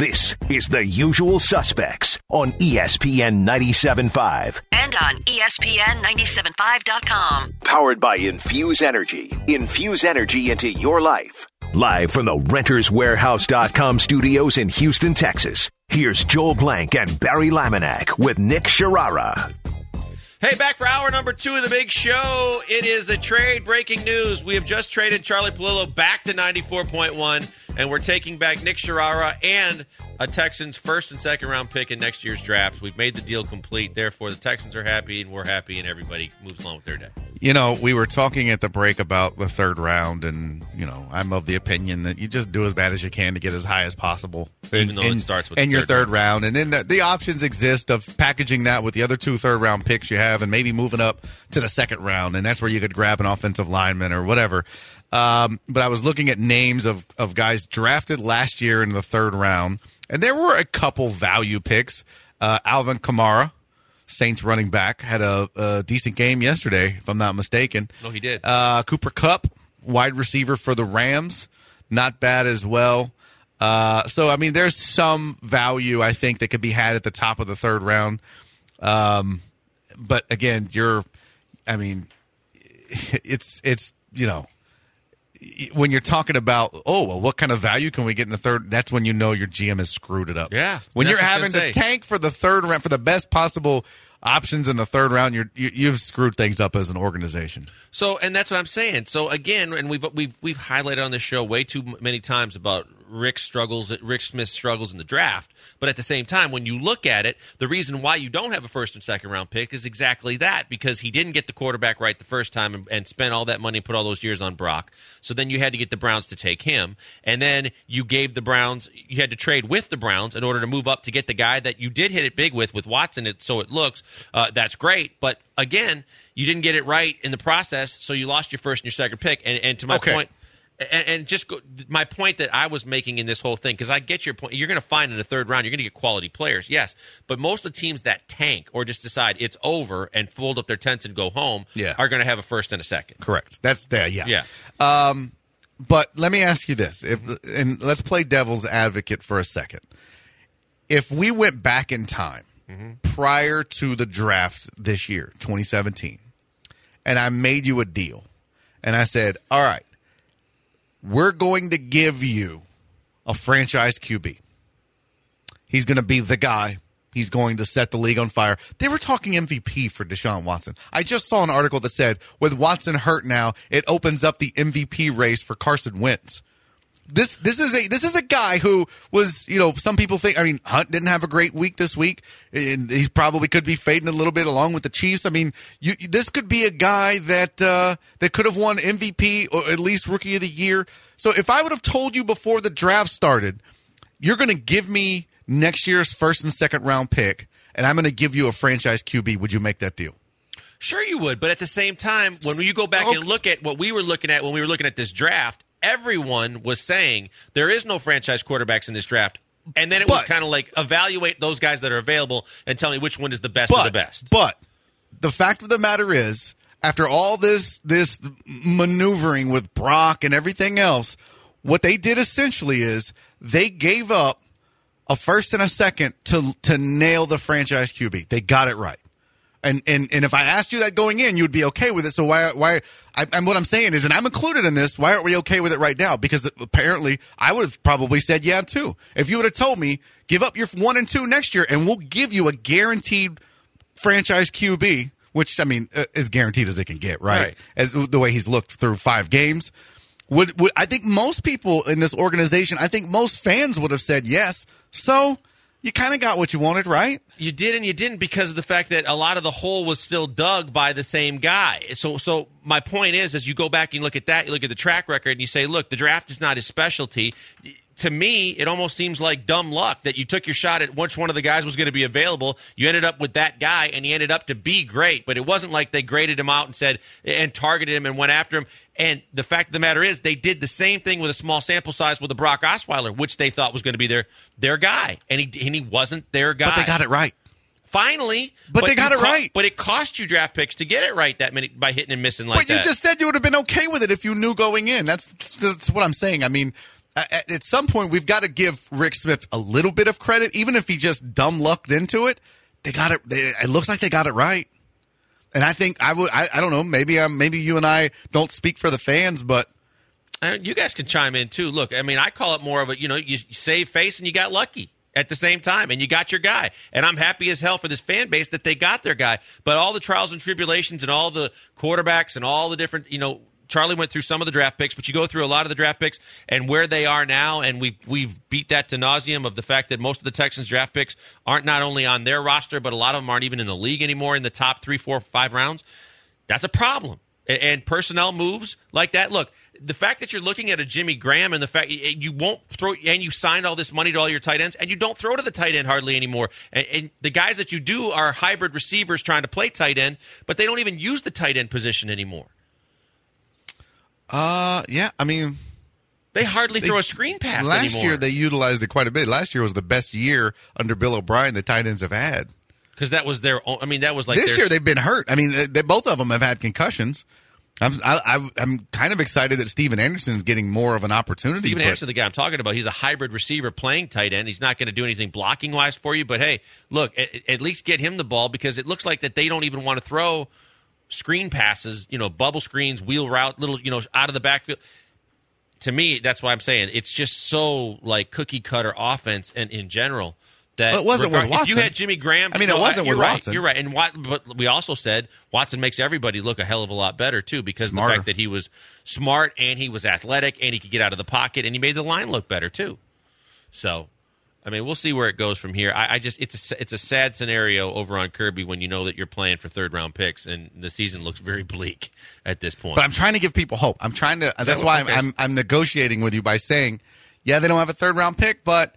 This is The Usual Suspects on ESPN 97.5. And on ESPN975.com. Powered by Infuse Energy. Infuse energy into your life. Live from the RentersWarehouse.com studios in Houston, Texas. Here's Joel Blank and Barry Laminack with Nick Sharara. Hey, back for hour number 2 of the big show. It is a trade. Breaking news. We have just traded Charlie Palillo back to 94.1, and we're taking back Nick Sharara and a Texans first and second round pick in next year's draft. We've made the deal complete. Therefore, the Texans are happy, and we're happy, and everybody moves along with their day. You know, we were talking at the break about the third round, and, you know, I'm of the opinion that you just do as bad as you can to get as high as possible. Even though it starts with your third round. And then the options exist of packaging that with the other 2 third-round picks you have and maybe moving up to the second round, and that's where you could grab an offensive lineman or whatever. But I was looking at names of guys drafted last year in the third round, and there were a couple value picks. Alvin Kamara, Saints running back, had a decent game yesterday, if I'm not mistaken. No, he did. Cooper Kupp, wide receiver for the Rams, not bad as well. So, I mean, there's some value, I think, that could be had at the top of the third round. But, again, it's you know, when you're talking about, what kind of value can we get in the third, that's when you know your GM has screwed it up. Yeah. When you're having to tank for the third round, for the best possible options in the third round, you've screwed things up as an organization. So, and that's what I'm saying. So, again, and we've highlighted on this show way too many times about Rick Smith's struggles in the draft. But at the same time, when you look at it, the reason why you don't have a first and second round pick is exactly that, because he didn't get the quarterback right the first time and spent all that money and put all those years on Brock. So then you had to get the Browns to take him. And then you gave the Browns, you had to trade with the Browns in order to move up to get the guy that you did hit it big with Watson. So it looks, that's great. But again, you didn't get it right in the process, so you lost your first and your second pick. And to my point, and just my point that I was making in this whole thing, because I get your point. You're going to find in the third round, you're going to get quality players, yes. But most of the teams that tank or just decide it's over and fold up their tents and go home are going to have a first and a second. Correct. That's there, yeah. Yeah. But let me ask you this, and let's play devil's advocate for a second. If we went back in time prior to the draft this year, 2017, and I made you a deal, and I said, all right, we're going to give you a franchise QB. He's going to be the guy. He's going to set the league on fire. They were talking MVP for Deshaun Watson. I just saw an article that said, with Watson hurt now, it opens up the MVP race for Carson Wentz. This is a guy who was, you know, some people think, I mean, Hunt didn't have a great week this week, and he probably could be fading a little bit along with the Chiefs. I mean, this could be a guy that could have won MVP or at least Rookie of the Year. So if I would have told you before the draft started, you're going to give me next year's first and second round pick, and I'm going to give you a franchise QB, would you make that deal? Sure you would, but at the same time, when you go back and look at what we were looking at when we were looking at this draft, everyone was saying there is no franchise quarterbacks in this draft. And then it was kind of like evaluate those guys that are available and tell me which one is the best of the best. But the fact of the matter is, after all this maneuvering with Brock and everything else, what they did essentially is they gave up a first and a second to nail the franchise QB. They got it right. And if I asked you that going in, you would be okay with it. So why what I'm saying is, and I'm included in this, why aren't we okay with it right now? Because apparently I would have probably said yeah too. If you would have told me, give up your 1 and 2 next year and we'll give you a guaranteed franchise QB, which, I mean, as guaranteed as it can get, right? As the way he's looked through 5 games. Would I think most people in this organization, I think most fans would have said yes. So you kind of got what you wanted, right? You did and you didn't, because of the fact that a lot of the hole was still dug by the same guy. So my point is, as you go back and look at that, you look at the track record and you say, look, the draft is not his specialty. To me, it almost seems like dumb luck that you took your shot at which one of the guys was going to be available. You ended up with that guy, and he ended up to be great. But it wasn't like they graded him out and said and targeted him and went after him. And the fact of the matter is, they did the same thing with a small sample size with a Brock Osweiler, which they thought was going to be their guy, and he wasn't their guy. But they got it right. Finally, but they got it right. But it cost you draft picks to get it right that many by hitting and missing like that. But you just said you would have been okay with it if you knew going in. That's what I'm saying. I mean, at some point we've got to give Rick Smith a little bit of credit, even if he just dumb lucked into it. They got it. It looks like they got it right. And I think I don't know. Maybe you and I don't speak for the fans, but you guys can chime in too. Look, I mean, I call it more of a you save face and you got lucky at the same time, and you got your guy. And I'm happy as hell for this fan base that they got their guy. But all the trials and tribulations and all the quarterbacks and all the different Charlie went through some of the draft picks, but you go through a lot of the draft picks and where they are now, and we've beat that to nauseum of the fact that most of the Texans draft picks aren't not only on their roster, but a lot of them aren't even in the league anymore in the top 3, 4, 5 rounds. That's a problem. And personnel moves like that. Look, the fact that you're looking at a Jimmy Graham and the fact you won't throw, and you signed all this money to all your tight ends, and you don't throw to the tight end hardly anymore. And the guys that you do are hybrid receivers trying to play tight end, but they don't even use the tight end position anymore. Yeah, I mean, they hardly throw a screen pass last anymore. year they utilized it quite a bit. Last year was the best year under Bill O'Brien the tight ends have had. Because that was their own. I mean, that was like this year they've been hurt. I mean, both of them have had concussions. I'm kind of excited that Steven Anderson is getting more of an opportunity. Steven Anderson, the guy I'm talking about, he's a hybrid receiver playing tight end. He's not going to do anything blocking wise for you, but hey, look, at least get him the ball because it looks like that they don't even want to throw screen passes, bubble screens, wheel route, little, out of the backfield. To me, that's why I'm saying it's just so like cookie cutter offense and in general. That it wasn't with Watson. If you had Jimmy Graham, I mean, it wasn't with Watson. You're right. But we also said Watson makes everybody look a hell of a lot better too because of the fact that he was smart and he was athletic and he could get out of the pocket and he made the line look better too. So, I mean, we'll see where it goes from here. It's a sad scenario over on Kirby when you know that you're playing for third round picks and the season looks very bleak at this point. But I'm trying to give people hope. That's why I'm negotiating with you by saying, yeah, they don't have a third round pick, but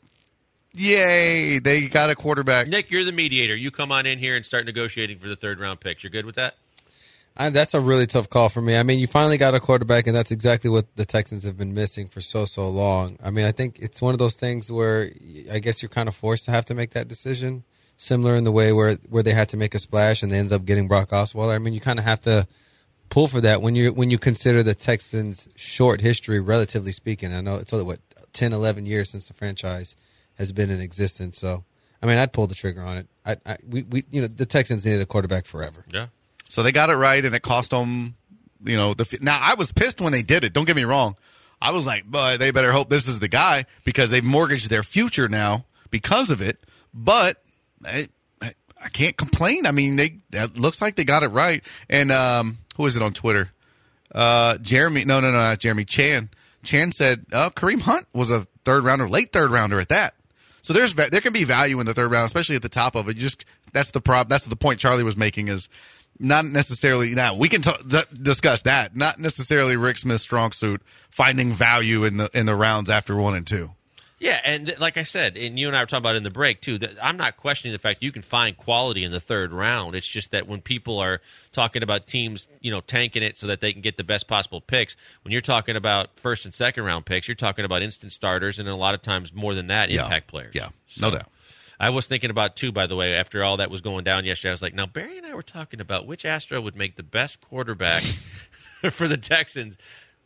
yay, they got a quarterback. Nick, you're the mediator. You come on in here and start negotiating for the third round picks. You're good with that? That's a really tough call for me. I mean, you finally got a quarterback, and that's exactly what the Texans have been missing for so long. I mean, I think it's one of those things where I guess you're kind of forced to have to make that decision, similar in the way where they had to make a splash and they ended up getting Brock Osweiler. I mean, you kind of have to pull for that when you consider the Texans' short history, relatively speaking. I know it's 10, 11 years since the franchise has been in existence. So, I mean, I'd pull the trigger on it. The Texans needed a quarterback forever. Yeah. So they got it right, and it cost them, now I was pissed when they did it. Don't get me wrong. I was like, but they better hope this is the guy because they've mortgaged their future now because of it. But I can't complain. I mean, it looks like they got it right. And who is it on Twitter? Jeremy. No, not Jeremy. Chan. Chan said Kareem Hunt was a late third rounder at that. So there can be value in the third round, especially at the top of it. That's the point Charlie was making is. Not necessarily. Now we can discuss that. Not necessarily Rick Smith's strong suit. Finding value in the rounds after 1 and 2. Yeah, and like I said, and you and I were talking about it in the break too. That I'm not questioning the fact you can find quality in the third round. It's just that when people are talking about teams, tanking it so that they can get the best possible picks. When you're talking about first and second round picks, you're talking about instant starters, and a lot of times more than that, impact players. Yeah, no doubt. I was thinking about, too, by the way, after all that was going down yesterday, I was like, now, Barry and I were talking about which Astro would make the best quarterback for the Texans.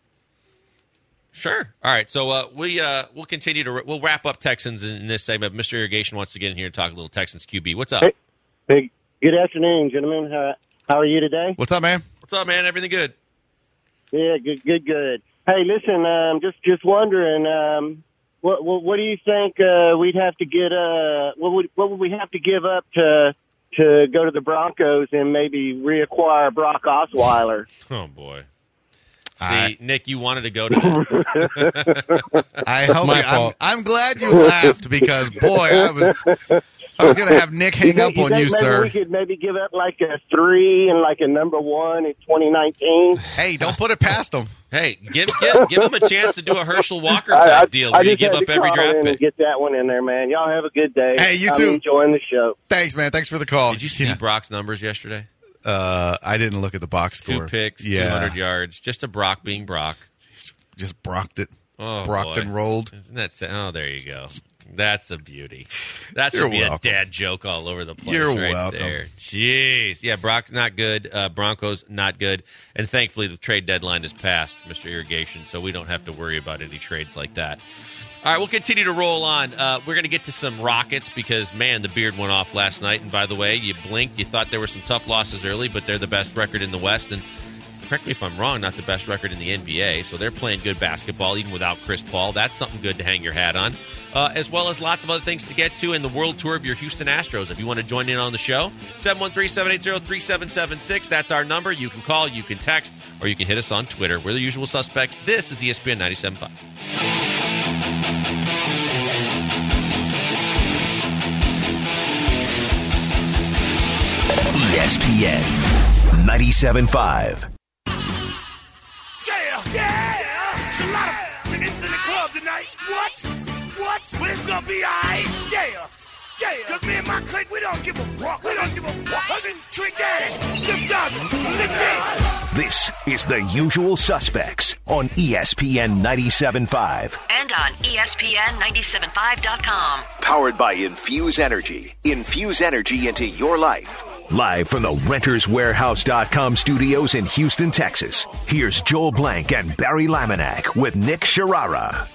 Sure. All right, so we'll continue we'll wrap up Texans in this segment. Mr. Irrigation wants to get in here and talk a little Texans QB. What's up? Hey, good afternoon, gentlemen. How are you today? What's up, man? What's up, man? Everything good? Yeah, good. Hey, listen, just wondering, what do you think we'd have to get? What would we have to give up to go to the Broncos and maybe reacquire Brock Osweiler? Oh boy! See, Nick, you wanted to go to that. I hope I'm glad you laughed because boy, I was going to have Nick hang up on you, sir. We could maybe give up like a 3 and like a number 1 in 2019. Hey, don't put it past them. Hey, give him a chance to do a Herschel Walker type deal where you give up every draft pick. Get that one in there, man. Y'all have a good day. Hey, you too. I'm enjoying the show. Thanks, man. Thanks for the call. Did you see Brock's numbers yesterday? I didn't look at the box score. 2 picks, 200 yards. Just a Brock being Brock. Just Brocked it. Oh, Brockton boy. rolled. Isn't that sad? Oh, there you go. That's a beauty. That should You're be welcome. a dad joke all over the place. You're right welcome. there. Jeez. Yeah, Brock not good. Broncos not good. And thankfully, the trade deadline is passed, Mr. Irrigation, so we don't have to worry about any trades like that. All right, we'll continue to roll on. We're going to get to some Rockets because, man, the beard went off last night. And by the way, you blinked. You thought there were some tough losses early, but they're the best record in the West. And correct me if I'm wrong, not the best record in the NBA. So they're playing good basketball, even without Chris Paul. That's something good to hang your hat on. As well as lots of other things to get to in the world tour of your Houston Astros. If you want to join in on the show, 713-780-3776. That's our number. You can call, you can text, or you can hit us on Twitter. We're the usual suspects. This is ESPN 97.5. ESPN 97.5. Yeah! It's a lot of niggas in the club tonight. What? But it's gonna be alright. Yeah. Cause me and my clique, we don't give a fuck. Other than Trick Daddy, Lip Dawson, Lip Jason. This is The Usual Suspects on ESPN 97.5. And on ESPN975.com. Powered by Infuse Energy. Infuse energy into your life. Live from the RentersWarehouse.com studios in Houston, Texas. Here's Joel Blank and Barry Laminack with Nick Sharara.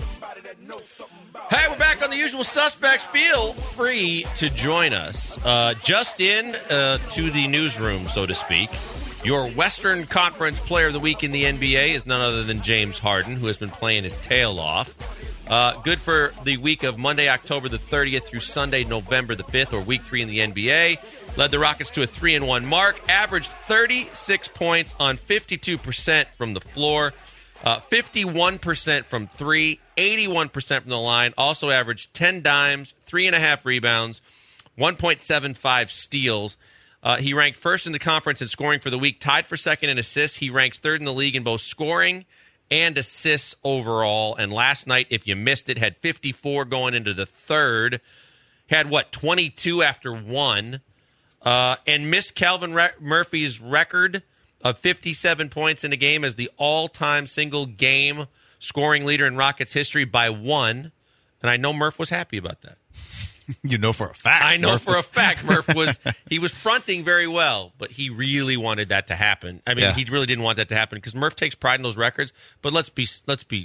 Hey, we're back on The Usual Suspects. Feel free to join us. Just in to the newsroom, so to speak. Your Western Conference Player of the Week in the NBA is none other than James Harden, who has been playing his tail off. Good for the week of Monday, October the 30th through Sunday, November the 5th, or Week 3 in the NBA. Led the Rockets to a 3-1 mark. Averaged 36 points on 52% from the floor. 51% from three, 81% from the line. Also averaged 10 dimes, 3.5 rebounds, 1.75 steals. He ranked first in the conference in scoring for the week, tied for second in assists. He ranks third in the league in both scoring and assists overall. And last night, if you missed it, had 54 going into the third. Had, 22 after one. And missed Calvin Murphy's record of 57 points in a game as the all-time single-game scoring leader in Rockets history by one. And I know Murph was happy about that. You know for a fact. I know for a fact Murph was fronting very well, but he really wanted that to happen. I mean, He really didn't want that to happen because Murph takes pride in those records. But let's be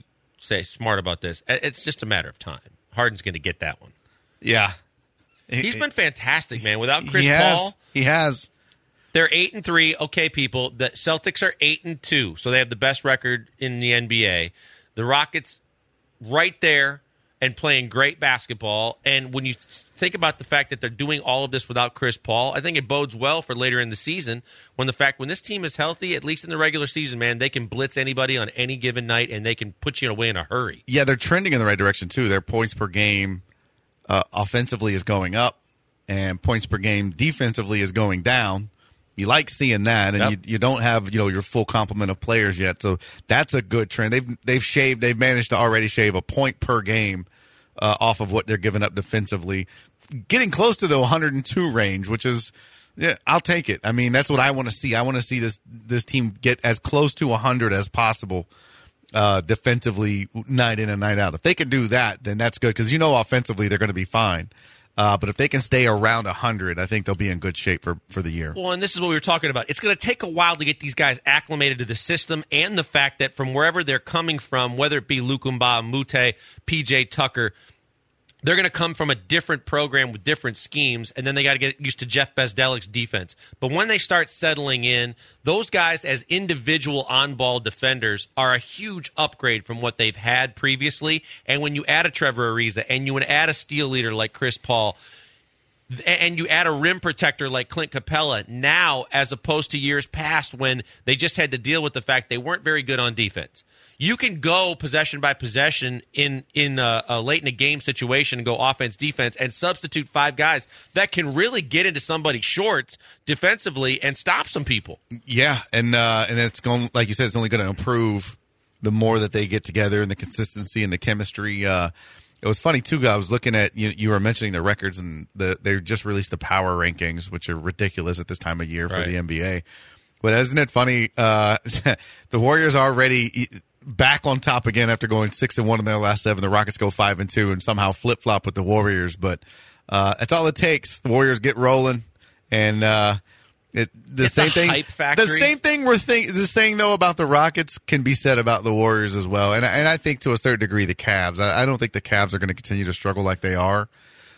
smart about this. It's just a matter of time. Harden's going to get that one. Yeah. He's been fantastic, man. Without Chris Paul, he has. They're 8-3. Okay, people. The Celtics are 8-2, so they have the best record in the NBA. The Rockets, right there, and playing great basketball. And when you think about the fact that they're doing all of this without Chris Paul, I think it bodes well for later in the season when this team is healthy, at least in the regular season, man, they can blitz anybody on any given night and they can put you away in a hurry. Yeah, they're trending in the right direction, too. Their points per game offensively is going up, and points per game defensively is going down. You like seeing that, and you don't have your full complement of players yet, so that's a good trend. They've managed to already shave a point per game off of what they're giving up defensively, getting close to the 102 range, which is I'll take it. I mean, that's what I want to see. I want to see this team get as close to 100 as possible defensively, night in and night out. If they can do that, then that's good because offensively they're going to be fine. But if they can stay around 100, I think they'll be in good shape for the year. Well, and this is what we were talking about. It's going to take a while to get these guys acclimated to the system and the fact that from wherever they're coming from, whether it be Lukumba, Mute, PJ Tucker, they're going to come from a different program with different schemes, and then they got to get used to Jeff Bezdelik's defense. But when they start settling in, those guys as individual on-ball defenders are a huge upgrade from what they've had previously. And when you add a Trevor Ariza and you add a steal leader like Chris Paul, and you add a rim protector like Clint Capella, now as opposed to years past when they just had to deal with the fact they weren't very good on defense. You can go possession by possession in a late in a game situation and go offense, defense, and substitute five guys that can really get into somebody's shorts defensively and stop some people. Yeah, and it's going, like you said, it's only going to improve the more that they get together and the consistency and the chemistry. It was funny too. I was looking at you were mentioning the records, and they just released the power rankings, which are ridiculous at this time of year for the NBA. But isn't it funny? The Warriors already back on top again after going 6-1 in their last 7. The Rockets go 5-2 and somehow flip flop with the Warriors. But that's all it takes. The Warriors get rolling, and the same thing. Hype factory. The same thing we're saying though about the Rockets can be said about the Warriors as well. And I think to a certain degree the Cavs. I don't think the Cavs are going to continue to struggle like they are.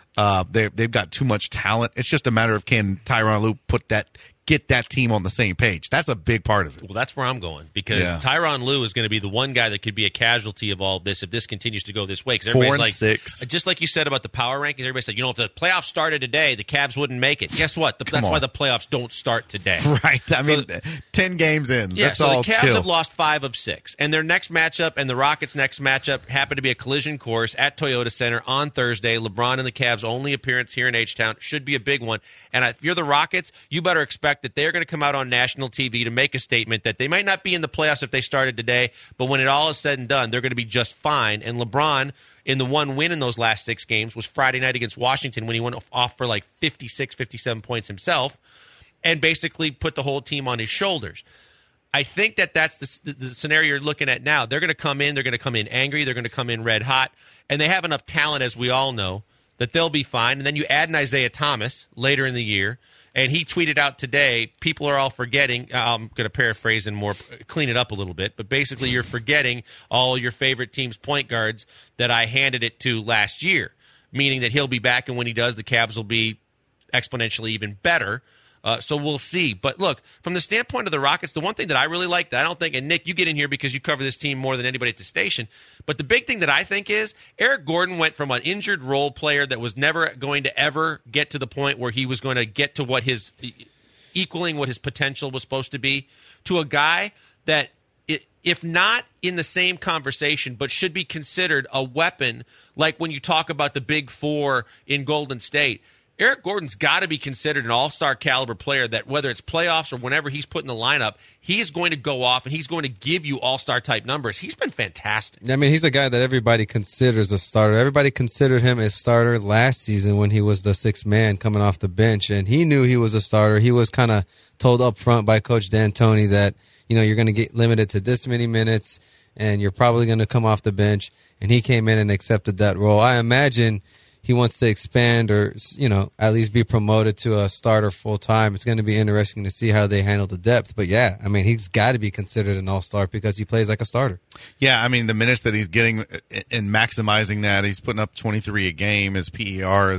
They've got too much talent. It's just a matter of can Tyronn Lue get that team on the same page. That's a big part of it. Well, that's where I'm going, because Tyronn Lue is going to be the one guy that could be a casualty of all of this if this continues to go this way. 4-6. Just like you said about the power rankings, everybody said, if the playoffs started today, the Cavs wouldn't make it. Guess what? That's why the playoffs don't start today. Right. I mean, 10 games in. Yeah, that's so all the Cavs chill. have lost 5 of 6. And their next matchup and the Rockets' next matchup happen to be a collision course at Toyota Center on Thursday. LeBron and the Cavs' only appearance here in H-Town should be a big one. And if you're the Rockets, you better expect that they're going to come out on national TV to make a statement that they might not be in the playoffs if they started today, but when it all is said and done, they're going to be just fine. And LeBron, in the one win in those last 6 games, was Friday night against Washington when he went off for like 56, 57 points himself and basically put the whole team on his shoulders. I think that's the scenario you're looking at now. They're going to come in angry, they're going to come in red hot, and they have enough talent, as we all know, that they'll be fine. And then you add an Isaiah Thomas later in the year, and he tweeted out today, people are all forgetting, I'm going to paraphrase and more clean it up a little bit, but basically you're forgetting all your favorite team's point guards that I handed it to last year, meaning that he'll be back, and when he does, the Cavs will be exponentially even better. So we'll see. But look, from the standpoint of the Rockets, the one thing that I really like, that I don't think, and Nick, you get in here because you cover this team more than anybody at the station, but the big thing that I think is Eric Gordon went from an injured role player that was never going to ever get to the point where he was going to get to what his equaling what his potential was supposed to be, to a guy that, if not in the same conversation, but should be considered a weapon, like when you talk about the Big Four in Golden State. Eric Gordon's got to be considered an all-star caliber player that whether it's playoffs or whenever he's put in the lineup, he's going to go off and he's going to give you all-star type numbers. He's been fantastic. I mean, he's a guy that everybody considers a starter. Everybody considered him a starter last season when he was the 6th man coming off the bench, and he knew he was a starter. He was kind of told up front by Coach D'Antoni that, you're going to get limited to this many minutes and you're probably going to come off the bench, and he came in and accepted that role. I imagine he wants to expand or, at least be promoted to a starter full time. It's going to be interesting to see how they handle the depth. But, yeah, I mean, he's got to be considered an all-star because he plays like a starter. Yeah, I mean, the minutes that he's getting and maximizing that, he's putting up 23 a game. His PER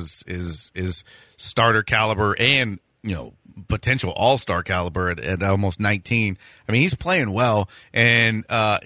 is starter caliber and, potential all-star caliber at almost 19. I mean, he's playing well, and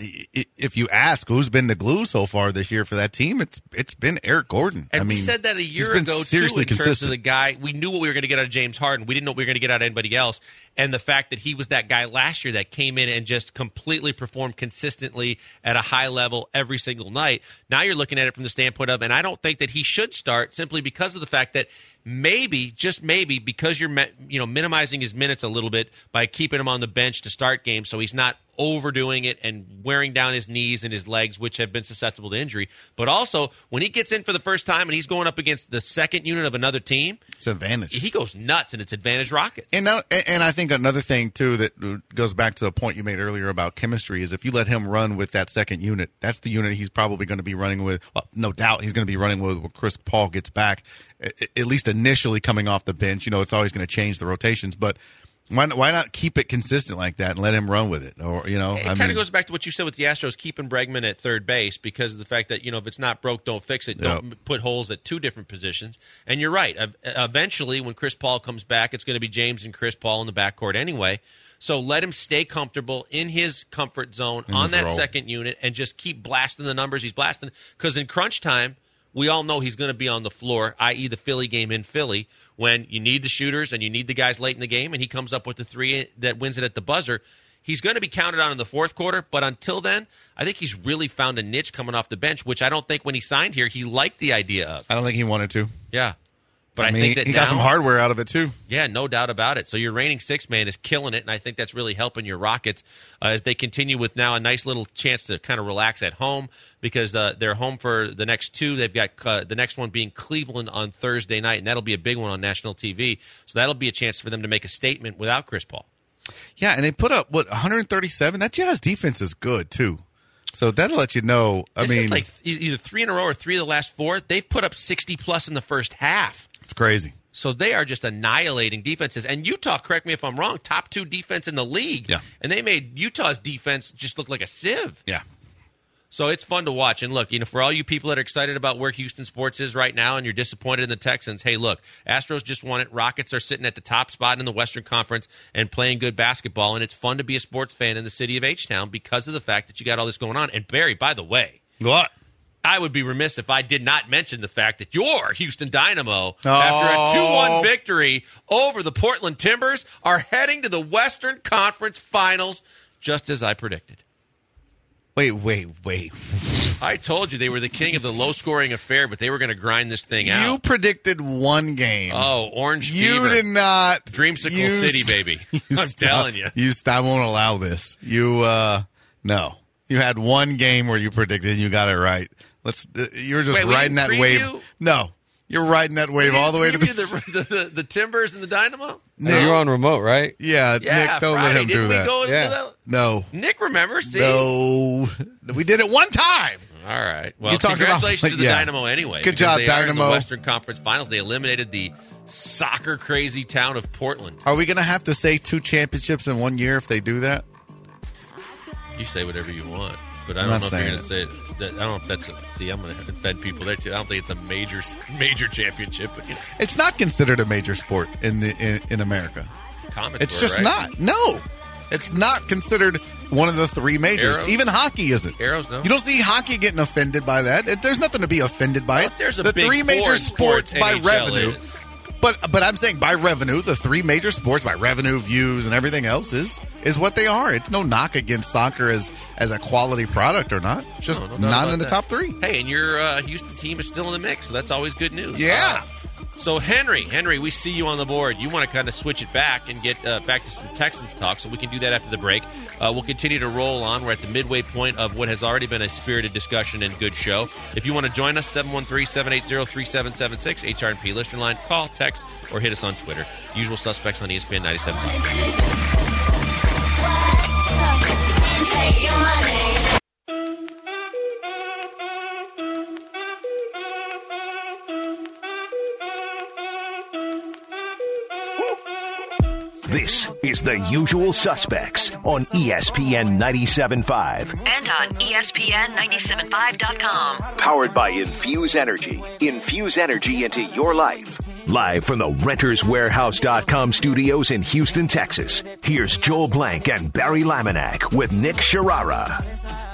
if you ask who's been the glue so far this year for that team, it's been Eric Gordon. And we said that a year ago, too, in terms of the guy. We knew what we were going to get out of James Harden. We didn't know what we were going to get out of anybody else. And the fact that he was that guy last year that came in and just completely performed consistently at a high level every single night. Now you're looking at it from the standpoint of, and I don't think that he should start simply because of the fact that maybe, just maybe, because you're minimizing his minutes a little bit by keeping him on the bench to start games so he's not overdoing it and wearing down his knees and his legs, which have been susceptible to injury. But also, when he gets in for the first time and he's going up against the second unit of another team, it's advantage. He goes nuts, and it's advantage Rockets. And I think another thing, too, that goes back to the point you made earlier about chemistry is if you let him run with that second unit, that's the unit he's probably going to be running with. Well, no doubt he's going to be running with when Chris Paul gets back, at least initially coming off the bench. It's always going to change the rotations, but why not keep it consistent like that and let him run with it? Or it kind of goes back to what you said with the Astros keeping Bregman at third base because of the fact that if it's not broke, don't fix it. Don't put holes at 2 different positions. And you're right. Eventually, when Chris Paul comes back, it's going to be James and Chris Paul in the backcourt anyway. So let him stay comfortable in his comfort zone on that second unit and just keep blasting the numbers he's blasting. Because in crunch time, we all know he's going to be on the floor, i.e. the Philly game in Philly, when you need the shooters and you need the guys late in the game, and he comes up with the 3 that wins it at the buzzer. He's going to be counted on in the fourth quarter, but until then, I think he's really found a niche coming off the bench, which I don't think when he signed here he liked the idea of. I don't think he wanted to. Yeah. But I mean, think that he got some hardware out of it, too. Yeah, no doubt about it. So your reigning 6th man is killing it, and I think that's really helping your Rockets as they continue with now a nice little chance to kind of relax at home because they're home for the next 2. They've got the next one being Cleveland on Thursday night, and that'll be a big one on national TV. So that'll be a chance for them to make a statement without Chris Paul. Yeah, and they put up, 137? That Jazz defense is good, too. So that'll let you know. It's just like either 3 in a row or 3 of the last 4. They've put up 60-plus in the first half. It's crazy. So they are just annihilating defenses. And Utah, correct me if I'm wrong, top 2 defense in the league. Yeah. And they made Utah's defense just look like a sieve. Yeah. So it's fun to watch. And look, for all you people that are excited about where Houston sports is right now and you're disappointed in the Texans, hey, look, Astros just won it. Rockets are sitting at the top spot in the Western Conference and playing good basketball. And it's fun to be a sports fan in the city of H-Town because of the fact that you got all this going on. And Barry, by the way. What? I would be remiss if I did not mention the fact that your Houston Dynamo, after a 2-1 victory over the Portland Timbers, are heading to the Western Conference Finals, just as I predicted. Wait. I told you they were the king of the low-scoring affair, but they were going to grind this thing out. You predicted one game. Oh, Orange You Fever. did not. Dreamsicle City, baby. I'm telling you. I won't allow this. No. You had one game where you predicted and you got it right. You're just riding that wave. No. You're riding that wave all the way to the Timbers and the Dynamo? No. You're on remote, right? Yeah, Nick, don't let him do that. No. Nick, remember? See? No. We did it one time. All right. Well, congratulations to the Dynamo anyway. Good job, they Dynamo. Are in the Western Conference Finals. They eliminated the soccer-crazy town of Portland. Are we going to have to say 2 championships in 1 year if they do that? You say whatever you want, but I don't know if you're going to say it. I don't know if that's I'm going to offend people there too. I don't think it's a major championship. But, It's not considered a major sport in America. It's just not. No, it's not considered one of the 3 majors. Arrows? Even hockey isn't. Arrows, no. You don't see hockey getting offended by that. There's nothing to be offended by it. There's a the big 3 major sports by NHL revenue. is. But I'm saying by revenue, the 3 major sports by revenue, views, and everything else is what they are. It's no knock against soccer as a quality product or not. It's just not in the top 3. Hey, and your Houston team is still in the mix, so that's always good news. Yeah. So Henry, we see you on the board. You want to kind of switch it back and get back to some Texans talk, so we can do that after the break. We'll continue to roll on. We're at the midway point of what has already been a spirited discussion and good show. If you want to join us, 713-780-3776, HRP listener line, call, text, or hit us on Twitter. Usual suspects on ESPN 97.5. This is The Usual Suspects on ESPN 97.5. And on ESPN975.com. Powered by Infuse Energy. Infuse energy into your life. Live from the RentersWarehouse.com studios in Houston, Texas. Here's Joel Blank and Barry Laminack with Nick Sharara.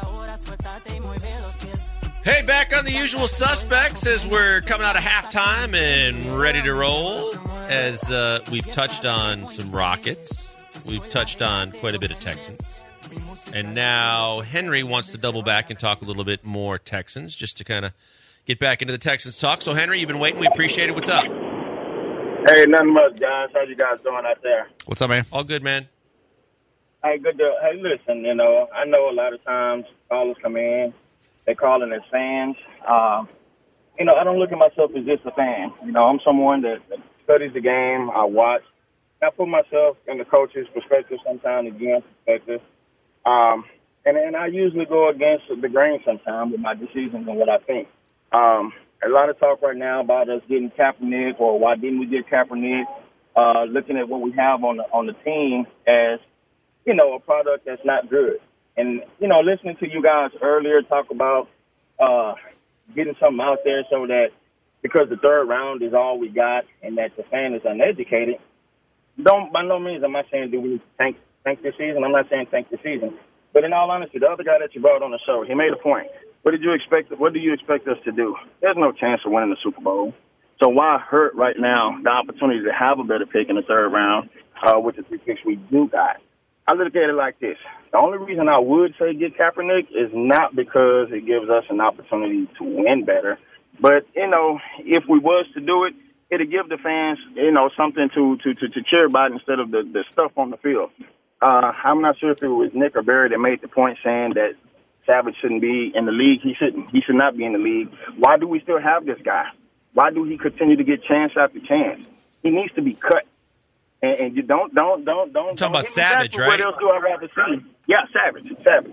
Hey, back on The Usual Suspects as we're coming out of halftime and ready to roll. As we've touched on some Rockets, we've touched on quite a bit of Texans. And now Henry wants to double back and talk a little bit more Texans, just to kind of get back into the Texans talk. So, Henry, you've been waiting. We appreciate it. What's up? Hey, nothing much, guys. How you guys doing out there? What's up, man? All good, man. Hey, hey, listen, I know a lot of times callers come in, they call in as fans. I don't look at myself as just a fan. I'm someone that studies the game. I watch. I put myself in the coach's perspective, sometimes the GM perspective. And I usually go against the grain sometimes with my decisions and what I think. A lot of talk right now about us getting Kaepernick or why didn't we get Kaepernick, looking at what we have on the team as, a product that's not good. And, listening to you guys earlier talk about getting something out there so that because the third round is all we got and that the fan is uneducated, by no means am I saying do we tank this season. I'm not saying tank the season. But in all honesty, the other guy that you brought on the show, he made a point. What do you expect us to do? There's no chance of winning the Super Bowl. So why hurt right now the opportunity to have a better pick in the third round with the 3 picks we do got? I look at it like this. The only reason I would say get Kaepernick is not because it gives us an opportunity to win better. But, if we was to do it, it'd give the fans, something to cheer about instead of the stuff on the field. I'm not sure if it was Nick or Barry that made the point saying that Savage shouldn't be in the league. He should not be in the league. Why do we still have this guy? Why do he continue to get chance after chance? He needs to be cut. And you don't. You're talking about Savage, right? What else do I rather see? Yeah, Savage.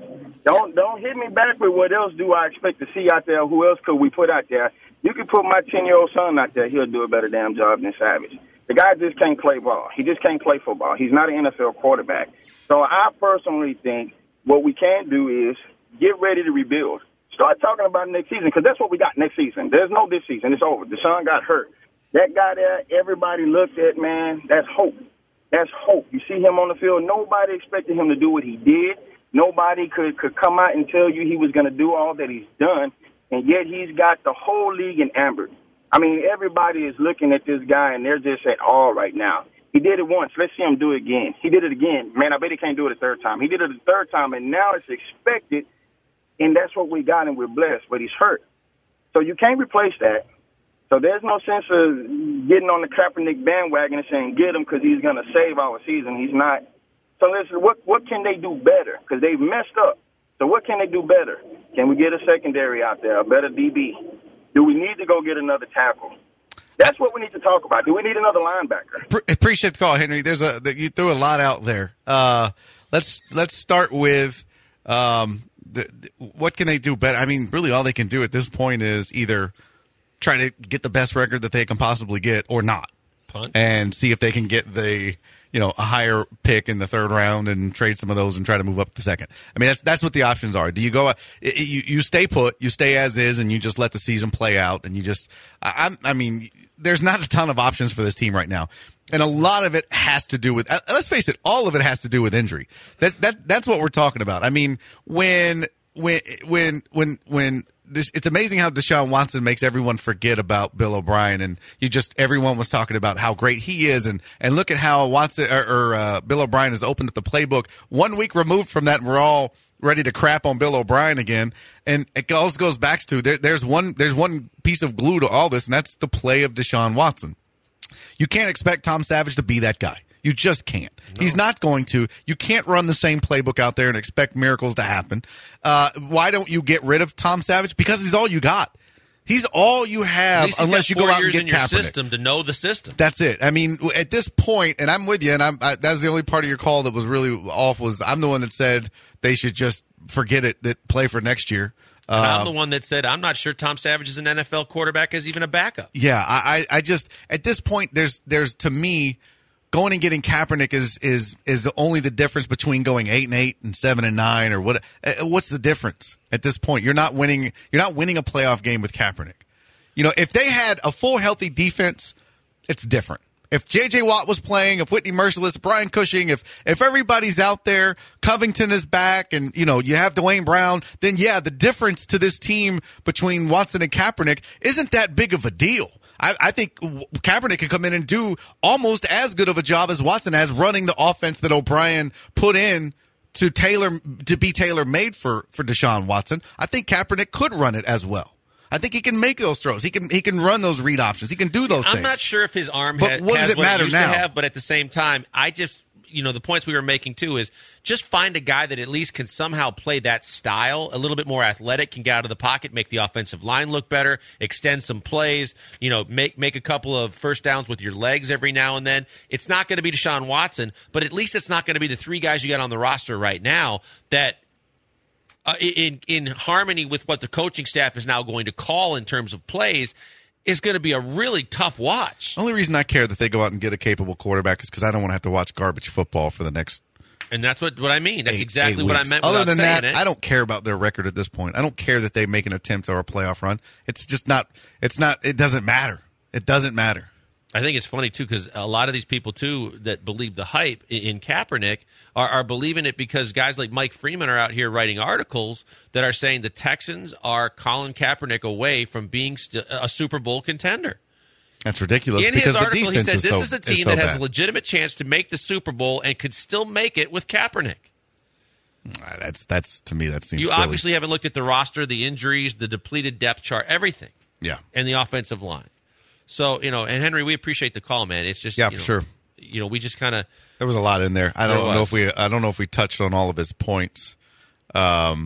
Don't hit me back with what else do I expect to see out there. Who else could we put out there? You could put my 10-year-old son out there. He'll do a better damn job than Savage. The guy just can't play ball. He just can't play football. He's not an NFL quarterback. So I personally think what we can do is get ready to rebuild. Start talking about next season, because that's what we got next season. There's no this season. It's over. Deshaun got hurt. That guy there, everybody looked at, man, that's hope. That's hope. You see him on the field. Nobody expected him to do what he did. Nobody could come out and tell you he was going to do all that he's done, and yet he's got the whole league in amber. I mean, everybody is looking at this guy, and they're just at all right now. He did it once. Let's see him do it again. He did it again. Man, I bet he can't do it a third time. He did it a third time, and now it's expected, and that's what we got, and we're blessed. But he's hurt. So you can't replace that. So there's no sense of getting on the Kaepernick bandwagon and saying get him because he's going to save our season. He's not. So listen, what can they do better? Because they've messed up. So what can they do better? Can we get a secondary out there, a better DB? Do we need to go get another tackle? That's what we need to talk about. Do we need another linebacker? Appreciate the call, Henry. You threw a lot out there. Let's start with what can they do better? I mean, really, all they can do at this point is either try to get the best record that they can possibly get, or not, punt, and see if they can get a higher pick in the third round and trade some of those and try to move up the second. I mean, that's what the options are. Do you go? You stay put, you stay as is, and you just let the season play out, and you just. I mean, there's not a ton of options for this team right now, and a lot of it has to do with. Let's face it, all of it has to do with injury. That's what we're talking about. I mean, when it's amazing how Deshaun Watson makes everyone forget about Bill O'Brien, and everyone was talking about how great he is, and look at how Watson or Bill O'Brien has opened up the playbook 1 week removed from that, and we're all ready to crap on Bill O'Brien again. And it also goes back to there's one piece of glue to all this, and that's the play of Deshaun Watson. You can't expect Tom Savage to be that guy. You just can't. No. He's not going to. You can't run the same playbook out there and expect miracles to happen. Why don't you get rid of Tom Savage? Because he's all you got. He's all you have, unless you go out and get Kaepernick. System to know the system. That's it. I mean, at this point, and I'm with you, and that was the only part of your call that was really off. Was I'm the one that said they should just forget it, that play for next year. And I'm the one that said I'm not sure Tom Savage is an NFL quarterback as even a backup. Yeah, I just at this point there's to me. Going and getting Kaepernick is only the difference between going 8-8 and 7-9 or what? What's the difference at this point? You're not winning a playoff game with Kaepernick. You know, if they had a full healthy defense, it's different. If J.J. Watt was playing, if Whitney Merciless, Brian Cushing, if everybody's out there, Covington is back, and you have Dwayne Brown, then yeah, the difference to this team between Watson and Kaepernick isn't that big of a deal. I think Kaepernick can come in and do almost as good of a job as Watson has running the offense that O'Brien put in to be tailor-made for Deshaun Watson. I think Kaepernick could run it as well. I think he can make those throws. He can run those read options. He can do those things. I'm not sure if his arm but what does it matter used now? To have, but at the same time, I just the points we were making too is just find a guy that at least can somehow play that style, a little bit more athletic, can get out of the pocket, make the offensive line look better, extend some plays, make a couple of first downs with your legs every now and then. It's not going to be Deshaun Watson, but at least it's not going to be the three guys you got on the roster right now that in harmony with what the coaching staff is now going to call in terms of plays is going to be a really tough watch. The only reason I care that they go out and get a capable quarterback is because I don't want to have to watch garbage football for the next. And that's what I mean. That's exactly what I meant. Other than that, it. I don't care about their record at this point. I don't care that they make an attempt or a playoff run. It's just not. It's not. It doesn't matter. It doesn't matter. I think it's funny, too, because a lot of these people, too, that believe the hype in Kaepernick are believing it because guys like Mike Freeman are out here writing articles that are saying the Texans are calling Kaepernick away from being a Super Bowl contender. That's ridiculous. In because his article, the he said this is a team that has a legitimate chance to make the Super Bowl and could still make it with Kaepernick. That's to me, that seems You silly. obviously haven't looked at the roster, the injuries, the depleted depth chart, everything. Yeah. And the offensive line. So, and Henry, we appreciate the call, man. It's just, for sure. We just kind of. There was a lot in there. I don't know if we touched on all of his points. But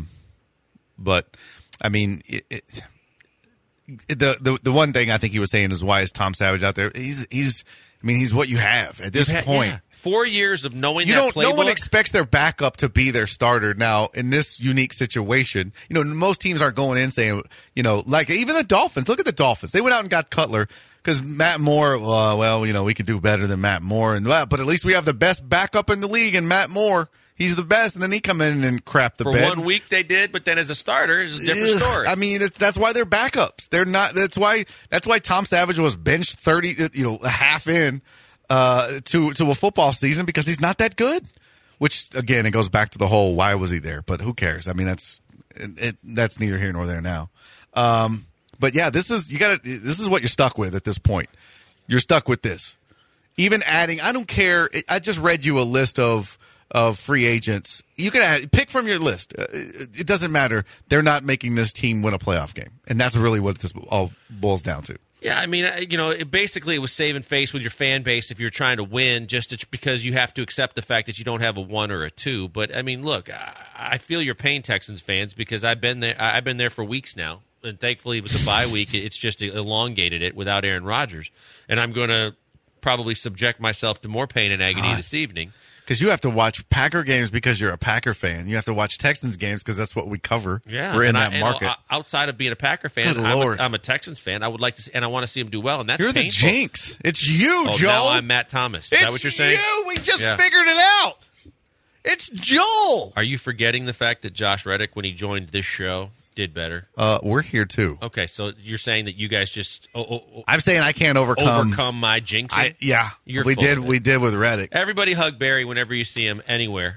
I mean, the one thing I think he was saying is why is Tom Savage out there? He's I mean, he's what you have at this point. Yeah. 4 years of knowing You that don't. No one playbook. expects their backup to be their starter. Now, in this unique situation, most teams aren't going in saying, like even the Dolphins. Look at the Dolphins. They went out and got Cutler because Matt Moore. We could do better than Matt Moore, but at least we have the best backup in the league, and Matt Moore. He's the best, and then he come in and crap the For bed. 1 week they did, but then as a starter, it's a different story. I mean, that's why they're backups. They're not. That's why Tom Savage was benched 30, a half in to a football season because he's not that good. Which again, it goes back to the whole why was he there? But who cares? I mean, that's neither here nor there now. But yeah, this is what you're stuck with at this point. You're stuck with this. Even adding, I don't care. I just read you a list of free agents. You can pick from your list. It doesn't matter. They're not making this team win a playoff game, and that's really what this all boils down to. Yeah, I mean, basically it was saving face with your fan base if you're trying to win, because you have to accept the fact that you don't have a 1 or a 2. But I mean, look, I feel your pain, Texans fans, because I've been there. I've been there for weeks now, and thankfully with the bye week, it's just elongated it without Aaron Rodgers, and I'm going to probably subject myself to more pain and agony this evening. Because you have to watch Packer games because you're a Packer fan. You have to watch Texans games because that's what we cover. Yeah, we're in that market. Outside of being a Packer fan, I'm a Texans fan. I would like to, and I want to see them do well. And that's you're painful. The jinx. It's you, Joel. Now I'm Matt Thomas. Is that what you're saying? You. We just figured it out. It's Joel. Are you forgetting the fact that Josh Reddick, when he joined this show, did better? We're here too. Okay, so you're saying that you guys just I'm saying I can't overcome my jinxing. We did with Reddick. Everybody hug Barry whenever you see him anywhere,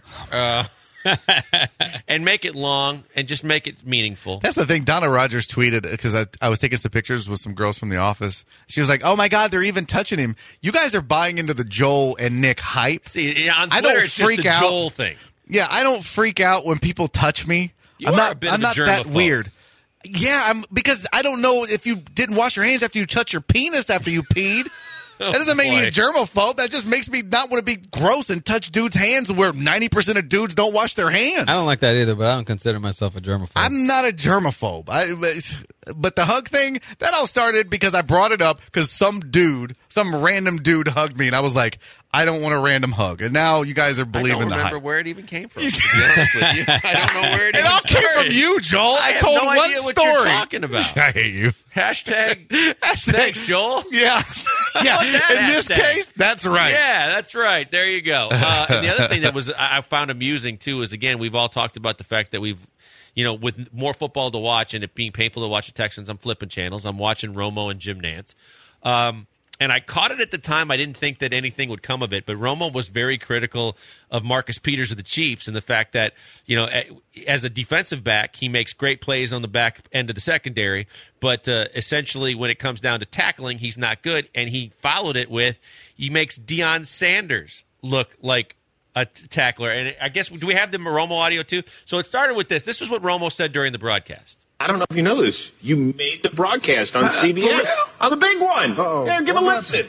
and make it long and just make it meaningful. That's the thing. Donna Rogers tweeted because I was taking some pictures with some girls from the office. She was like, "Oh my God, they're even touching him. You guys are buying into the Joel and Nick hype." See, on Twitter, it's just the Joel thing. Yeah, I don't freak out when people touch me. I'm not that weird. Yeah, because I don't know if you didn't wash your hands after you touch your penis after you peed. That doesn't make me a germaphobe. That just makes me not want to be gross and touch dudes' hands where 90% of dudes don't wash their hands. I don't like that either, but I don't consider myself a germaphobe. I'm not a germaphobe. But the hug thing, that all started because I brought it up because some random dude hugged me, and I was like, I don't want a random hug. And now you guys are believing the hype. I don't remember where it even came from, to be honest with you. I don't know where it even started. It all came from you, Joel. I told have no one idea story. What you're talking about. I hate you. Hashtag thanks, Joel. Yeah. In this case, that's right. Yeah, that's right. There you go. And the other thing that I found amusing, too, is, again, we've all talked about the fact that we've, with more football to watch and it being painful to watch the Texans, I'm flipping channels. I'm watching Romo and Jim Nantz. And I caught it at the time. I didn't think that anything would come of it. But Romo was very critical of Marcus Peters of the Chiefs and the fact that, as a defensive back, he makes great plays on the back end of the secondary. But essentially, when it comes down to tackling, he's not good. And he followed it with he makes Deion Sanders look like a tackler. And I guess, do we have the Romo audio too? So it started with this. This was what Romo said during the broadcast. I don't know if you know this. You made the broadcast on CBS. On the big one. Uh-oh. Yeah, give a listen.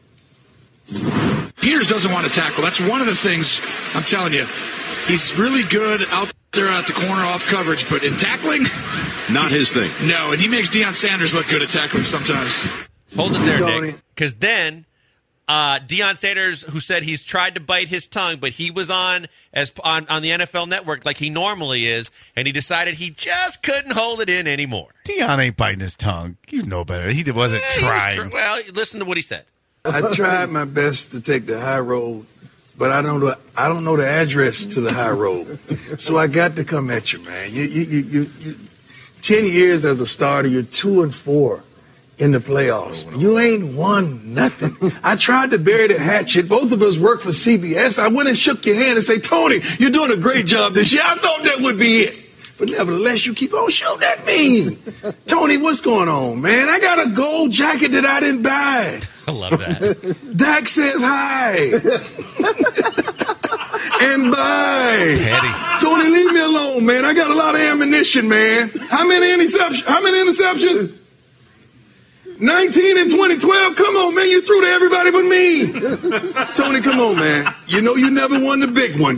Peters doesn't want to tackle. That's one of the things I'm telling you. He's really good out there at the corner off coverage, but in tackling, not his thing. No, and he makes Deion Sanders look good at tackling sometimes. Hold it there, Nick. Because then Deion Sanders, who said he's tried to bite his tongue, but he was on the NFL Network like he normally is, and he decided he just couldn't hold it in anymore. Deion ain't biting his tongue. You know better. He wasn't trying. Well, listen to what he said. I tried my best to take the high road, but I don't know the address to the high road. So I got to come at you, man. You 10 years as a starter, you're 2-4. In the playoffs. You ain't won nothing. I tried to bury the hatchet. Both of us work for CBS. I went and shook your hand and say, Tony, you're doing a great job this year. I thought that would be it. But nevertheless, you keep on shooting at me. Tony, what's going on, man? I got a gold jacket that I didn't buy. I love that. Dak says hi. And bye. Petty. Tony, leave me alone, man. I got a lot of ammunition, man. How many interceptions? 19 in 2012? Come on, man. You threw to everybody but me. Tony, come on, man. You know you never won the big one.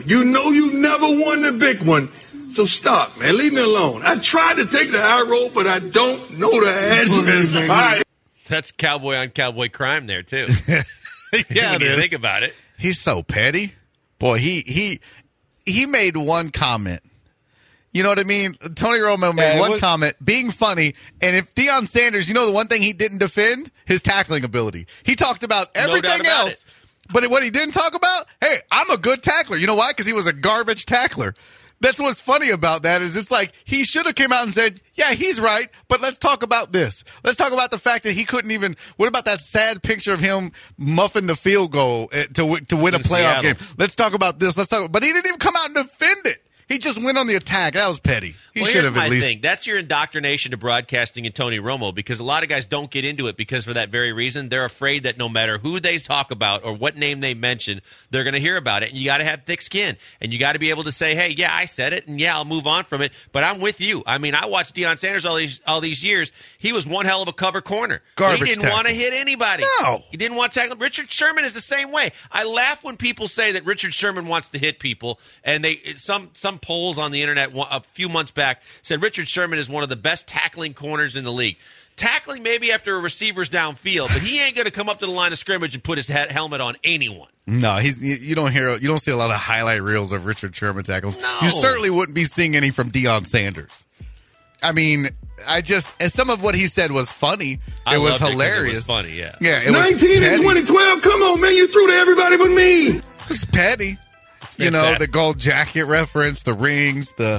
So stop, man. Leave me alone. I tried to take the high road, but I don't know the address. That's cowboy on cowboy crime there, too. Yeah, when it you is. think about it. He's so petty. Boy, he made one comment. You know what I mean? Tony Romo made one comment, being funny, and if Deion Sanders, the one thing he didn't defend? His tackling ability. He talked about everything else, but what he didn't talk about, hey, I'm a good tackler. You know why? Because he was a garbage tackler. That's what's funny about that is it's like he should have came out and said, yeah, he's right, but let's talk about this. Let's talk about the fact that he couldn't even – what about that sad picture of him muffing the field goal to win a playoff game? Let's talk about this. But he didn't even come out and defend it. He just went on the attack. That was petty. He should have at least. Thing. That's your indoctrination to broadcasting and Tony Romo, because a lot of guys don't get into it because for that very reason, they're afraid that no matter who they talk about or what name they mention, they're going to hear about it. And you got to have thick skin, and you got to be able to say, "Hey, yeah, I said it, and yeah, I'll move on from it." But I'm with you. I mean, I watched Deion Sanders all these years. He was one hell of a cover corner. Garbage. He didn't want to hit anybody. No, he didn't want to tackle. Richard Sherman is the same way. I laugh when people say that Richard Sherman wants to hit people, and some polls on the internet a few months back said Richard Sherman is one of the best tackling corners in the league. Tackling maybe after a receiver's downfield, but he ain't going to come up to the line of scrimmage and put his helmet on anyone. No, you don't see a lot of highlight reels of Richard Sherman tackles. No. You certainly wouldn't be seeing any from Deion Sanders. I mean, and some of what he said was funny. It was hilarious. It was funny, yeah. Yeah, it 19 was petty. in 2012. Come on, man. You threw to everybody but me. It was petty. The gold jacket reference, the rings, but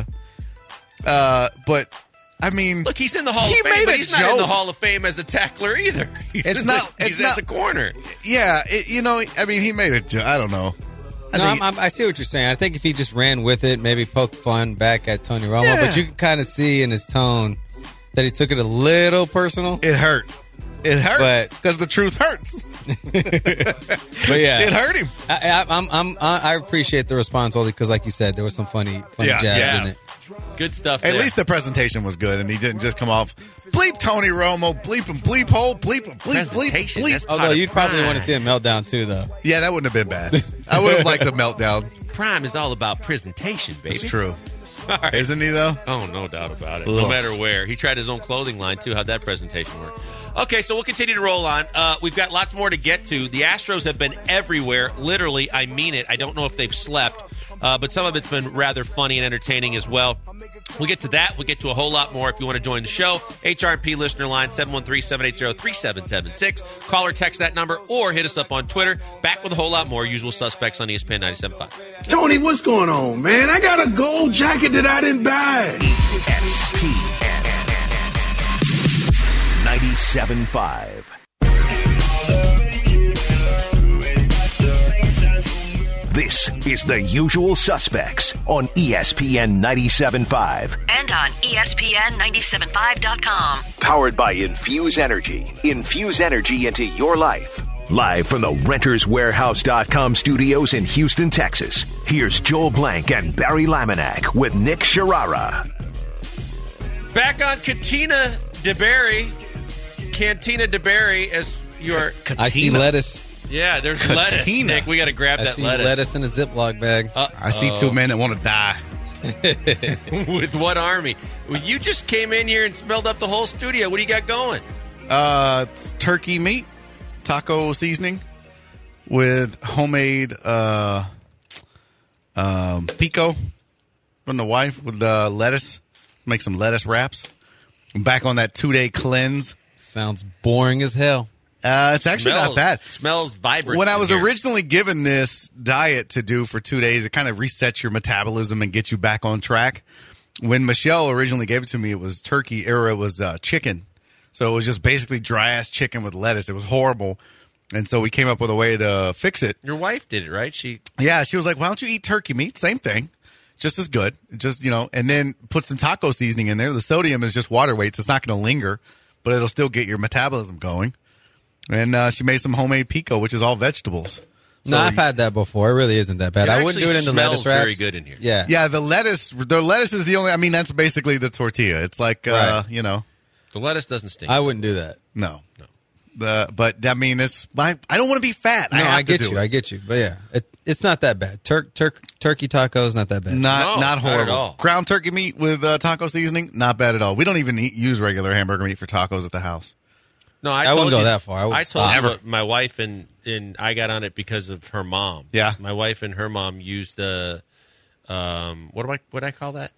I mean, look, he's in the Hall of Fame, but he's not in the Hall of Fame as a tackler either. He's as a corner. Yeah, he made a joke. I don't know. I see what you're saying. I think if he just ran with it, maybe poke fun back at Tony Romo, but you can kind of see in his tone that he took it a little personal. It hurt. It hurt because the truth hurts. But yeah, it hurt him. I appreciate the response only because, like you said, there was some funny jabs in it. Good stuff. At least the presentation was good, and he didn't just come off bleep Tony Romo, bleep him, bleep hole, bleep him, bleep. Although you'd probably want to see a meltdown too, though. Yeah, that wouldn't have been bad. I would have liked a meltdown. Prime is all about presentation, baby. It's true. Right. Isn't he, though? Oh, no doubt about it. No matter where. He tried his own clothing line, too. How'd that presentation work? Okay, so we'll continue to roll on. We've got lots more to get to. The Astros have been everywhere. Literally, I mean it. I don't know if they've slept, but some of it's been rather funny and entertaining as well. We'll get to that. We'll get to a whole lot more if you want to join the show. HRP listener line, 713-780-3776. Call or text that number or hit us up on Twitter. Back with a whole lot more. Usual suspects on ESPN 97.5. Tony, what's going on, man? I got a gold jacket that I didn't buy. ESPN 97.5. This is The Usual Suspects on ESPN 97.5. And on ESPN975.com. Powered by Infuse Energy. Infuse energy into your life. Live from the RentersWarehouse.com studios in Houston, Texas. Here's Joel Blank and Barry Laminack with Nick Sharara. Back on Cantina DeBerry, as your Cantina. I see lettuce. Yeah, there's lettuce. Nick, we got to grab that lettuce. Lettuce in a Ziploc bag. I see two men that want to die. With what army? Well, you just came in here and smelled up the whole studio. What do you got going? It's turkey meat, taco seasoning with homemade pico from the wife with lettuce. Make some lettuce wraps. I'm back on that 2-day cleanse. Sounds boring as hell. It's actually not bad. Smells vibrant. When I was originally given this diet to do for 2 days, it kind of resets your metabolism and gets you back on track. When Michelle originally gave it to me, it was turkey, or it was chicken. So it was just basically dry-ass chicken with lettuce. It was horrible. And so we came up with a way to fix it. Your wife did it, right? Yeah, she was like, why don't you eat turkey meat? Same thing. Just as good. Just, and then put some taco seasoning in there. The sodium is just water weight, so it's not going to linger, but it'll still get your metabolism going. And she made some homemade pico, which is all vegetables. No, I've had that before. It really isn't that bad. I wouldn't do it in the lettuce wraps. Very good in here. Yeah. The lettuce is the only. I mean, that's basically the tortilla. It's like the lettuce doesn't stink. I wouldn't do that. No. But I mean, it's. I don't want to be fat. No, I get you. But yeah, it's not that bad. Turkey tacos, not that bad. Not horrible. Not at all. Ground turkey meat with taco seasoning, not bad at all. We don't even use regular hamburger meat for tacos at the house. No, I wouldn't go that far. I told you my wife and I got on it because of her mom. Yeah. My wife and her mom used the what do I call that?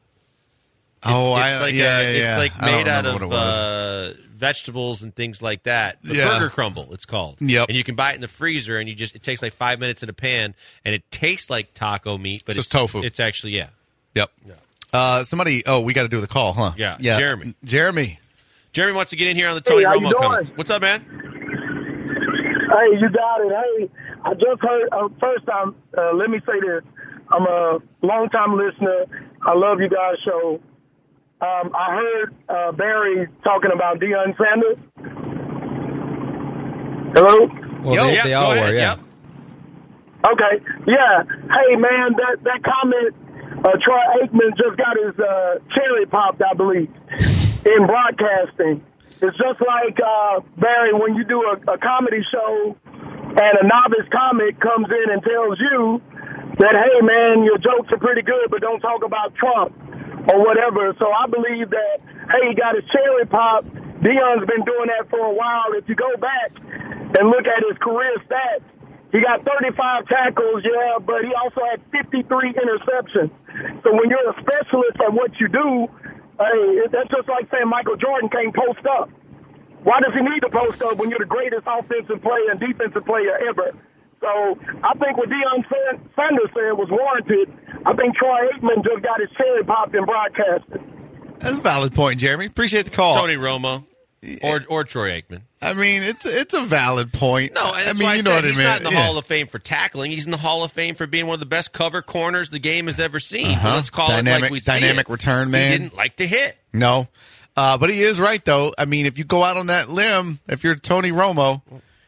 It's like made out of vegetables and things like that. The burger crumble, it's called. Yep. And you can buy it in the freezer, and it takes like 5 minutes in a pan, and it tastes like taco meat, but it's tofu. It's actually Yep. Yeah. We got to do the call, huh? Yeah. Jeremy wants to get in here on the Tony Romo comments. What's up, man? Hey, you got it. Hey, I just heard, first time, let me say this. I'm a long-time listener. I love you guys' show. I heard Barry talking about Deion Sanders. Hello? Well, they all were, yeah. Yep. Okay, yeah. Hey, man, that comment, Troy Aikman just got his cherry popped, I believe, in broadcasting. It's just like, Barry, when you do a comedy show and a novice comic comes in and tells you that, hey, man, your jokes are pretty good, but don't talk about Trump or whatever. So I believe that, hey, he got his cherry pop. Deion's been doing that for a while. If you go back and look at his career stats, he got 35 tackles, yeah, but he also had 53 interceptions. So when you're a specialist at what you do, hey, that's just like saying Michael Jordan can't post up. Why does he need to post up when you're the greatest offensive player and defensive player ever? So I think what Deion Sanders said was warranted. I think Troy Aikman just got his cherry popped in broadcasting. That's a valid point, Jeremy. Appreciate the call. Tony Romo or Troy Aikman. I mean, it's a valid point. No, I mean, you know what I mean. He's not in the Hall of Fame for tackling. He's in the Hall of Fame for being one of the best cover corners the game has ever seen. Uh-huh. Let's call it like we see it. Dynamic return man. He didn't like to hit. No. But he is right, though. I mean, if you go out on that limb, if you're Tony Romo.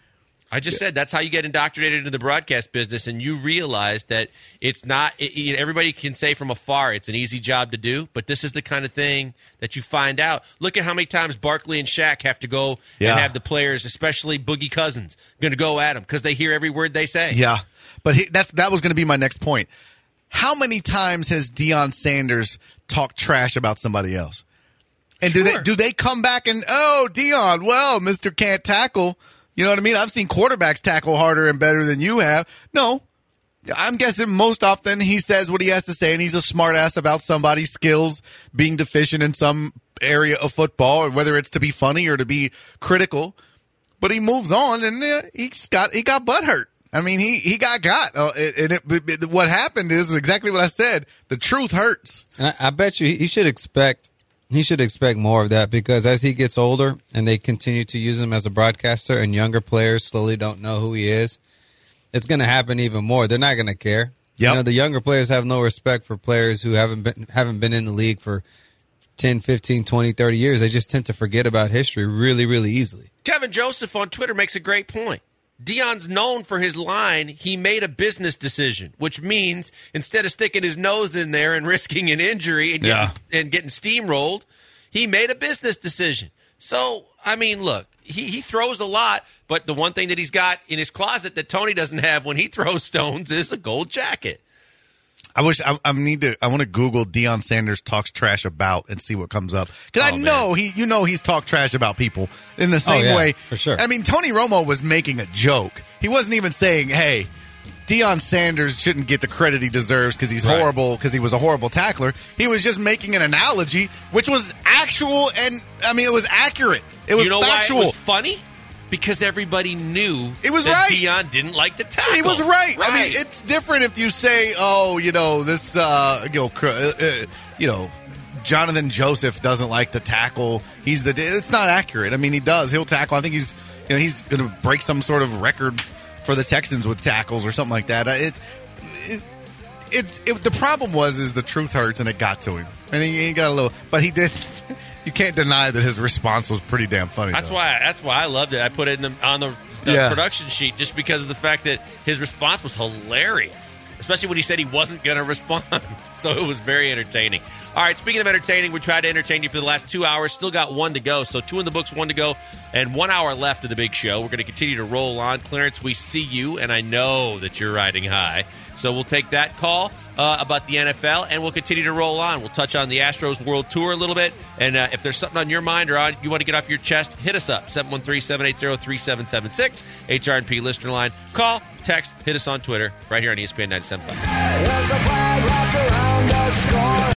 I just said that's how you get indoctrinated into the broadcast business, and you realize that it's not everybody can say from afar it's an easy job to do, but this is the kind of thing that you find out. Look at how many times Barkley and Shaq have to go and have the players, especially Boogie Cousins, going to go at them because they hear every word they say. Yeah, but that was going to be my next point. How many times has Deion Sanders talked trash about somebody else? And do they come back and, Deion, well, Mr. Can't Tackle. You know what I mean? I've seen quarterbacks tackle harder and better than you have. No. I'm guessing most often he says what he has to say, and he's a smart ass about somebody's skills being deficient in some area of football, or whether it's to be funny or to be critical. But he moves on, and he got butt hurt. I mean, he got. What happened is exactly what I said. The truth hurts. And I bet you he should expect more of that, because as he gets older and they continue to use him as a broadcaster and younger players slowly don't know who he is, it's going to happen even more. They're not going to care. Yep. You know, the younger players have no respect for players who haven't been in the league for 10, 15, 20, 30 years. They just tend to forget about history really, really easily. Kevin Joseph on Twitter makes a great point. Deion's known for his line, he made a business decision, which means instead of sticking his nose in there and risking an injury and getting steamrolled, he made a business decision. So, I mean, look, he throws a lot, but the one thing that he's got in his closet that Tony doesn't have when he throws stones is a gold jacket. I want to Google Deion Sanders talks trash about and see what comes up, because he's talked trash about people in the same way. For sure. I mean, Tony Romo was making a joke. He wasn't even saying, "Hey, Deion Sanders shouldn't get the credit he deserves because he's horrible, because he was a horrible tackler." He was just making an analogy, which was actual, and I mean, it was accurate. It was factual. Why it was funny? Because everybody knew it was that right. Deion didn't like the tackle. He was right. I mean, it's different if you say, Jonathan Joseph doesn't like to tackle. It's not accurate. I mean, he does. He'll tackle. I think he's going to break some sort of record for the Texans with tackles or something like that. The problem is the truth hurts, and it got to him. And he got a little, but he did. You can't deny that his response was pretty damn funny. That's why I loved it. I put it on the production sheet just because of the fact that his response was hilarious, especially when he said he wasn't going to respond. So it was very entertaining. All right, speaking of entertaining, we tried to entertain you for the last 2 hours. Still got one to go. So 2 in the books, 1 to go, and 1 hour left of the big show. We're going to continue to roll on. Clarence, we see you, and I know that you're riding high. So we'll take that call about the NFL, and we'll continue to roll on. We'll touch on the Astros World Tour a little bit, and if there's something on your mind or you want to get off your chest, hit us up, 713-780-3776, HRNP listener line. Call, text, hit us on Twitter, right here on ESPN 97.5.